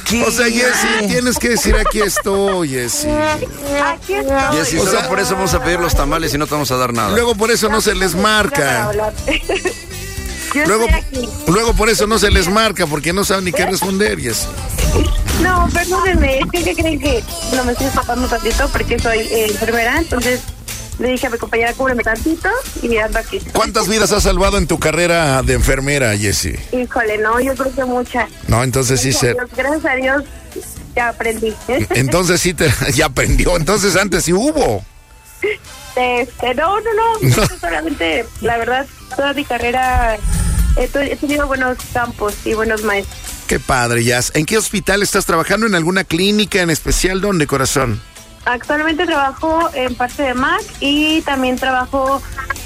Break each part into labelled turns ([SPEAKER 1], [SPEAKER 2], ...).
[SPEAKER 1] aquí.
[SPEAKER 2] O sea, Jessy, tienes que decir aquí estoy, Jessy.
[SPEAKER 3] Aquí estoy.
[SPEAKER 1] Jessy, solo por eso vamos a pedir los tamales y no te vamos a dar nada.
[SPEAKER 2] Luego por eso no se les marca. Luego por eso no se les marca, porque no saben ni qué responder, Jessy.
[SPEAKER 3] No, perdónenme, es que creen que no me estoy escapando tantito porque soy enfermera, entonces le dije a mi compañera, cúbreme tantito y ando aquí.
[SPEAKER 2] ¿Cuántas vidas has salvado en tu carrera de enfermera, Jessy?
[SPEAKER 3] Híjole, no, yo creo que muchas.
[SPEAKER 2] No, entonces sí se...
[SPEAKER 3] Gracias a Dios ya aprendí.
[SPEAKER 2] Entonces sí ya aprendió, entonces antes sí hubo.
[SPEAKER 3] No, solamente, la verdad, toda mi carrera he tenido buenos campos y buenos maestros.
[SPEAKER 2] Qué padre, Jazz. ¿En qué hospital estás trabajando? ¿En alguna clínica en especial? ¿Dónde, corazón?
[SPEAKER 3] Actualmente trabajo en parte de MAC y también trabajo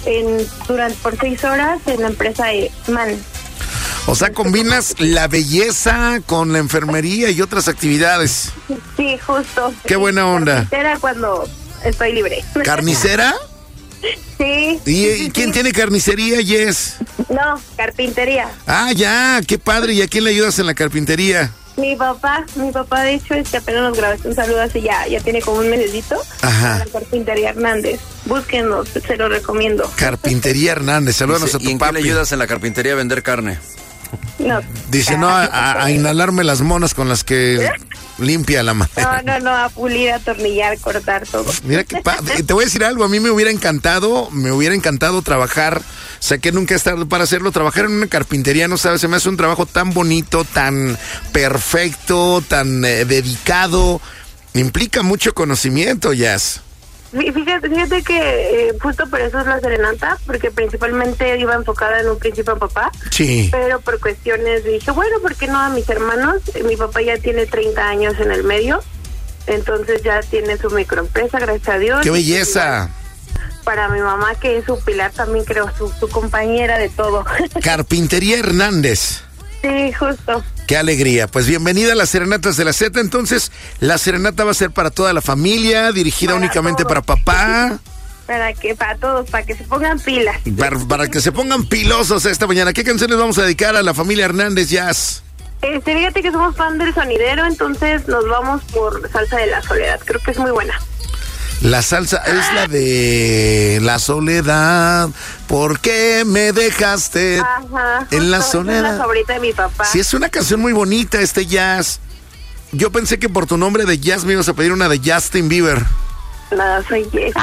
[SPEAKER 3] por 6 horas en la empresa MAN.
[SPEAKER 2] O sea, combinas la belleza con la enfermería y otras actividades.
[SPEAKER 3] Sí, justo.
[SPEAKER 2] Qué buena onda.
[SPEAKER 3] Carnicera cuando estoy libre.
[SPEAKER 2] ¿Carnicera?
[SPEAKER 3] Sí.
[SPEAKER 2] ¿Y quién tiene carnicería, Jess?
[SPEAKER 3] No, carpintería.
[SPEAKER 2] Ah, ya, qué padre. ¿Y a quién le ayudas en la carpintería?
[SPEAKER 3] Mi papá de hecho es que apenas nos grabaste un saludo hace ya tiene como un mesecito.
[SPEAKER 2] Ajá.
[SPEAKER 3] La Carpintería Hernández. Búsquenos, se lo recomiendo.
[SPEAKER 2] Carpintería Hernández, salúdanos a tu
[SPEAKER 1] ¿Y en
[SPEAKER 2] papi.
[SPEAKER 1] qué le ayudas en la carpintería a vender carne?
[SPEAKER 3] No.
[SPEAKER 2] Dice, no, a inhalarme las monas con las que limpia la madera.
[SPEAKER 3] No, a pulir, atornillar, cortar todo.
[SPEAKER 2] Mira qué padre. Te voy a decir algo, a mí me hubiera encantado trabajar, sé que nunca es tarde para hacerlo, trabajar en una carpintería, no sabes, se me hace un trabajo tan bonito, tan perfecto, tan dedicado, implica mucho conocimiento, Jazz.
[SPEAKER 3] Fíjate que justo por eso es la serenata, porque principalmente iba enfocada en un principio a papá.
[SPEAKER 2] Sí.
[SPEAKER 3] Pero por cuestiones dije, bueno, ¿por qué no a mis hermanos? Mi papá ya tiene 30 años en el medio, entonces ya tiene su microempresa, gracias a Dios.
[SPEAKER 2] ¡Qué belleza!
[SPEAKER 3] Para mi mamá, que es su pilar, también creo, su compañera de todo.
[SPEAKER 2] Carpintería Hernández.
[SPEAKER 3] Sí, justo.
[SPEAKER 2] Qué alegría. Pues bienvenida a las Serenatas de la Z. Entonces, la serenata va a ser para toda la familia, dirigida únicamente para papá.
[SPEAKER 3] Para todos, para que se pongan pilas.
[SPEAKER 2] Para que se pongan pilosos esta mañana. ¿Qué canciones vamos a dedicar a la familia Hernández, Jazz?
[SPEAKER 3] Fíjate que somos fan del sonidero, entonces nos vamos por Salsa de la Soledad. Creo que es muy buena.
[SPEAKER 2] La salsa es la de la soledad. ¿Por qué me dejaste en la soledad?
[SPEAKER 3] Es la favorita de mi papá.
[SPEAKER 2] Sí, es una canción muy bonita, Jazz. Yo pensé que por tu nombre de Jazz me ibas a pedir una de Justin Bieber.
[SPEAKER 3] No, soy Jess.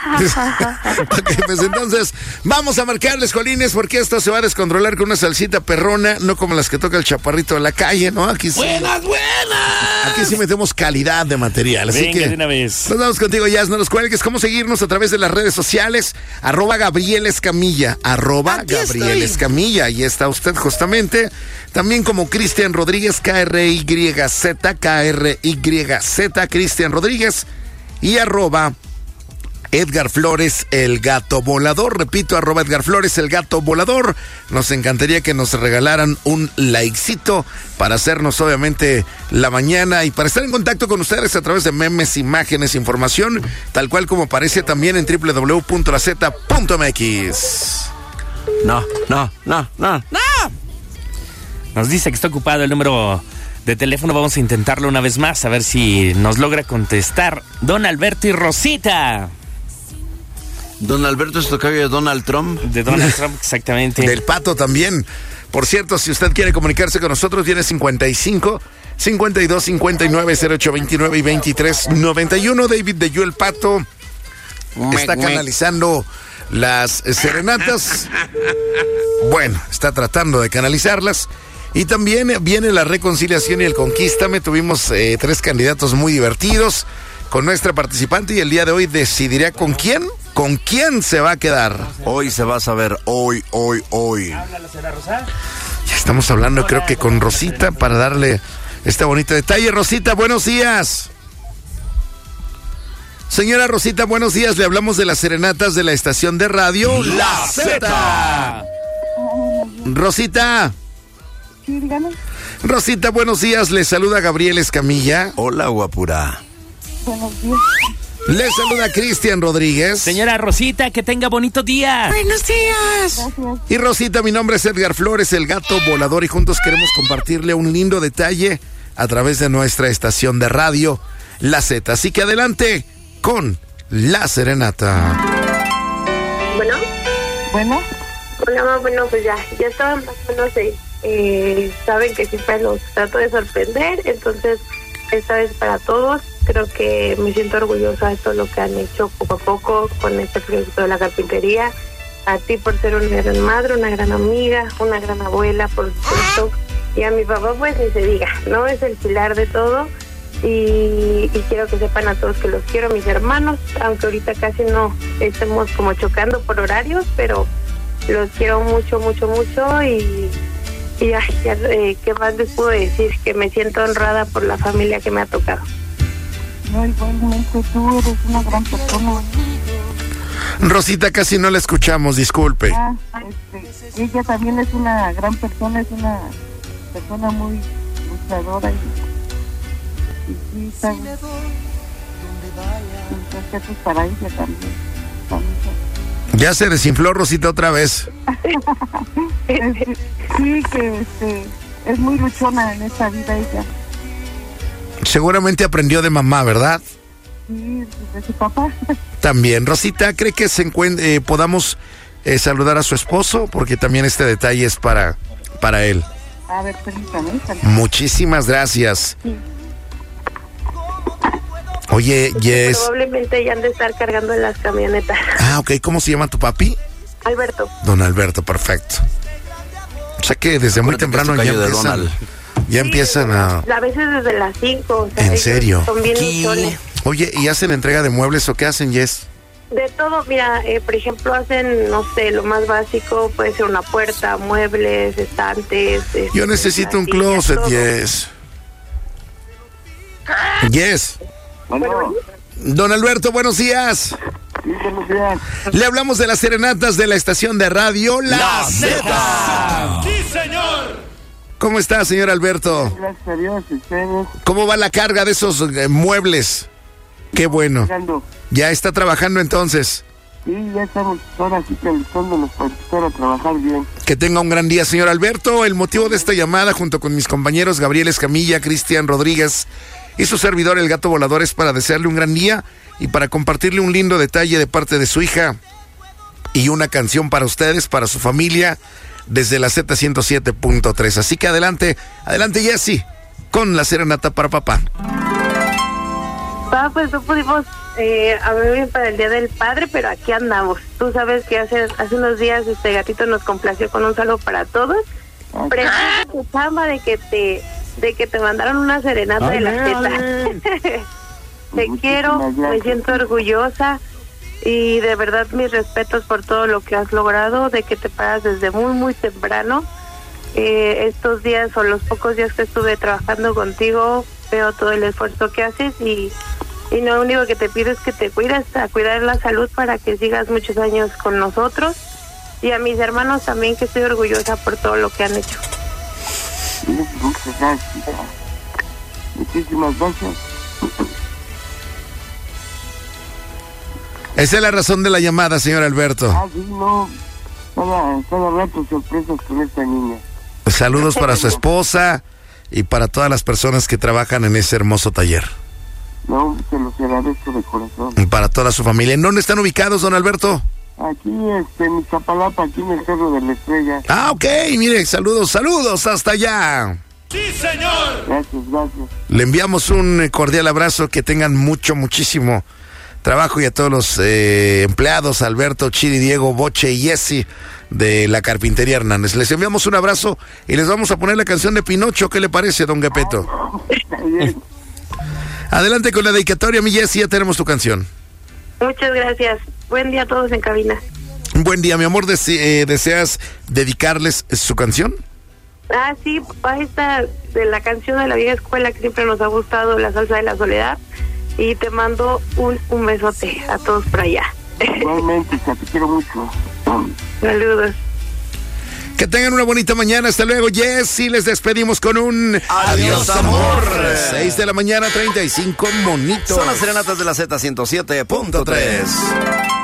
[SPEAKER 2] Ok, pues entonces vamos a marcarles, Colines, porque esto se va a descontrolar con una salsita perrona, no como las que toca el chaparrito de la calle, ¿no? Aquí sí.
[SPEAKER 4] ¡Buenas!
[SPEAKER 2] Aquí sí metemos calidad de material. Así
[SPEAKER 4] Venga,
[SPEAKER 2] que
[SPEAKER 4] de una vez.
[SPEAKER 2] nos vamos contigo, Jazz, no los cuelgues. ¿Cómo seguirnos? A través de las redes sociales, ¡Gabriel Escamilla! ¡Gabriel Escamilla! Ahí está usted justamente. También como Cristian Rodríguez, KRYZ, Cristian Rodríguez. Y @Edgar Flores, el gato volador. Repito, @Edgar Flores, el gato volador. Nos encantaría que nos regalaran un likecito para hacernos, obviamente, la mañana y para estar en contacto con ustedes a través de memes, imágenes, información, tal cual como aparece también en www.laz.mx.
[SPEAKER 4] No. Nos dice que está ocupado el número de teléfono. Vamos a intentarlo una vez más, a ver si nos logra contestar Don Alberto y Rosita.
[SPEAKER 1] Don Alberto es tocayo de Donald Trump.
[SPEAKER 4] De Donald Trump, exactamente.
[SPEAKER 2] Del Pato también. Por cierto, si usted quiere comunicarse con nosotros, tiene 55 52 59 08 29 y 23 91. David de Yo el Pato está canalizando las serenatas. Bueno, está tratando de canalizarlas. Y también viene la reconciliación y el Conquístame. Tuvimos 3 candidatos muy divertidos con nuestra participante y el día de hoy decidirá con quién se va a quedar.
[SPEAKER 1] Hoy se va a saber, hoy.
[SPEAKER 2] Ya estamos hablando, creo que con Rosita para darle este bonito detalle. Rosita, buenos días. Señora Rosita, buenos días. Le hablamos de las serenatas de la estación de radio
[SPEAKER 4] La Z.
[SPEAKER 2] Rosita.
[SPEAKER 3] Sí, dígame.
[SPEAKER 2] Rosita, buenos días. Le saluda Gabriel Escamilla.
[SPEAKER 1] Hola, guapura.
[SPEAKER 3] Buenos días.
[SPEAKER 2] Le saluda Cristian Rodríguez.
[SPEAKER 4] Señora Rosita, que tenga bonito día.
[SPEAKER 2] Buenos días.
[SPEAKER 3] Gracias.
[SPEAKER 2] Y Rosita, mi nombre es Edgar Flores, el gato volador, y juntos queremos compartirle un lindo detalle a través de nuestra estación de radio, La Z. Así que adelante con la serenata.
[SPEAKER 3] Bueno. Hola, bueno, pues ya estaban más o menos, saben que siempre los trato de sorprender, entonces esta vez para todos. Creo que me siento orgullosa de todo lo que han hecho poco a poco con este proyecto de la carpintería. A ti por ser una gran madre, una gran amiga, una gran abuela, por supuesto. Y a mi papá, pues ni se diga, ¿no? Es el pilar de todo. Y quiero que sepan a todos que los quiero, mis hermanos, aunque ahorita casi no estemos como chocando por horarios, pero los quiero mucho, mucho, mucho. Y ¿qué más les puedo decir? Que me siento honrada por la familia que me ha tocado.
[SPEAKER 5] No, igualmente tú eres una gran persona.
[SPEAKER 2] Rosita, casi no la escuchamos, disculpe.
[SPEAKER 5] Ella también es una gran persona, es una persona muy luchadora y sí, sabe. Respetos para ella también.
[SPEAKER 2] Ya se desinfló Rosita otra vez.
[SPEAKER 5] Sí, que es muy luchona en esta vida ella.
[SPEAKER 2] Seguramente aprendió de mamá, ¿verdad?
[SPEAKER 5] Sí, de su papá.
[SPEAKER 2] También. Rosita, ¿cree que podamos saludar a su esposo? Porque también este detalle es para él.
[SPEAKER 5] A ver, permítame.
[SPEAKER 2] Muchísimas gracias.
[SPEAKER 5] Sí.
[SPEAKER 2] Oye, Yes.
[SPEAKER 3] Probablemente ya han de estar cargando en las camionetas.
[SPEAKER 2] Ok. ¿Cómo se llama tu papi?
[SPEAKER 3] Alberto.
[SPEAKER 2] Don Alberto, perfecto. O sea que desde muy temprano ya empiezan a...
[SPEAKER 3] A veces desde las 5. O sea,
[SPEAKER 2] ¿en serio?
[SPEAKER 3] Son bien luchones.
[SPEAKER 2] Oye, ¿y hacen entrega de muebles o qué hacen, Yes?
[SPEAKER 3] De todo, mira, por ejemplo, hacen, no sé, lo más básico, puede ser una puerta, muebles, estantes.
[SPEAKER 2] Yo necesito un closet,
[SPEAKER 3] todo.
[SPEAKER 2] Yes. Yes.
[SPEAKER 3] Bueno.
[SPEAKER 2] Don Alberto, buenos días.
[SPEAKER 5] Sí, buenos días.
[SPEAKER 2] Le hablamos de las serenatas de la estación de radio La Z.
[SPEAKER 6] ¡Sí, señor!
[SPEAKER 2] ¿Cómo está, señor Alberto?
[SPEAKER 5] Gracias a Dios, ustedes.
[SPEAKER 2] ¿Cómo va la carga de esos muebles? Qué bueno.
[SPEAKER 5] Llegando.
[SPEAKER 2] ¿Ya está trabajando entonces?
[SPEAKER 5] Sí, ya estamos ahora sí que alistándonos para empezar a trabajar bien.
[SPEAKER 2] Que tenga un gran día, señor Alberto. El motivo de esta llamada, junto con mis compañeros Gabriel Escamilla, Cristian Rodríguez y su servidor, el Gato Volador, es para desearle un gran día y para compartirle un lindo detalle de parte de su hija y una canción para ustedes, para su familia, desde la Z107.3. Así que adelante, Jessy, con la serenata para papá.
[SPEAKER 3] Pues no pudimos hablar para el Día del Padre, pero aquí andamos. Tú sabes que hace unos días Gatito nos complació con un saludo para todos. Preciosa tu chamba de que te mandaron una serenata de la Z. Te quiero, me siento orgullosa y de verdad mis respetos por todo lo que has logrado, de que te paras desde muy, muy temprano. Estos días o los pocos días que estuve trabajando contigo, veo todo el esfuerzo que haces y lo único que te pido es que te cuides, a cuidar la salud para que sigas muchos años con nosotros, y a mis hermanos también, que estoy orgullosa por todo lo que han hecho.
[SPEAKER 5] Muchas gracias. Muchísimas gracias.
[SPEAKER 2] Esa es la razón de la llamada, señor Alberto.
[SPEAKER 5] Sí, no. Cada rato sorpresas con esta niña.
[SPEAKER 2] Saludos para su esposa y para todas las personas que trabajan en ese hermoso taller.
[SPEAKER 5] No, se los agradezco de corazón.
[SPEAKER 2] Y para toda su familia. ¿En dónde están ubicados, don Alberto?
[SPEAKER 5] Aquí, en Iztapalapa, aquí en el Cerro de la Estrella.
[SPEAKER 2] Ok, mire, saludos hasta allá.
[SPEAKER 6] ¡Sí, señor!
[SPEAKER 5] Gracias.
[SPEAKER 2] Le enviamos un cordial abrazo, que tengan muchísimo trabajo, y a todos los empleados, Alberto, Chiri, Diego, Boche y Jessy de la Carpintería Hernández. Les enviamos un abrazo y les vamos a poner la canción de Pinocho. ¿Qué le parece, don Gepetto?
[SPEAKER 5] Está bien.
[SPEAKER 2] Adelante con la dedicatoria, mi Jessy, ya tenemos tu canción.
[SPEAKER 3] Muchas gracias. Buen día a todos en cabina.
[SPEAKER 2] Un buen día, mi amor. ¿Deseas dedicarles su canción?
[SPEAKER 3] Sí, esta de la canción de la vieja escuela que siempre nos ha gustado, La Salsa de la Soledad. Y te mando un besote a todos por allá.
[SPEAKER 5] Igualmente, te quiero mucho.
[SPEAKER 3] Saludos.
[SPEAKER 2] Que tengan una bonita mañana. Hasta luego, Jessy. Les despedimos con un
[SPEAKER 1] Adiós, amor.
[SPEAKER 2] 6 de la mañana, 35 monitos.
[SPEAKER 1] Son las serenatas de la Z107.3.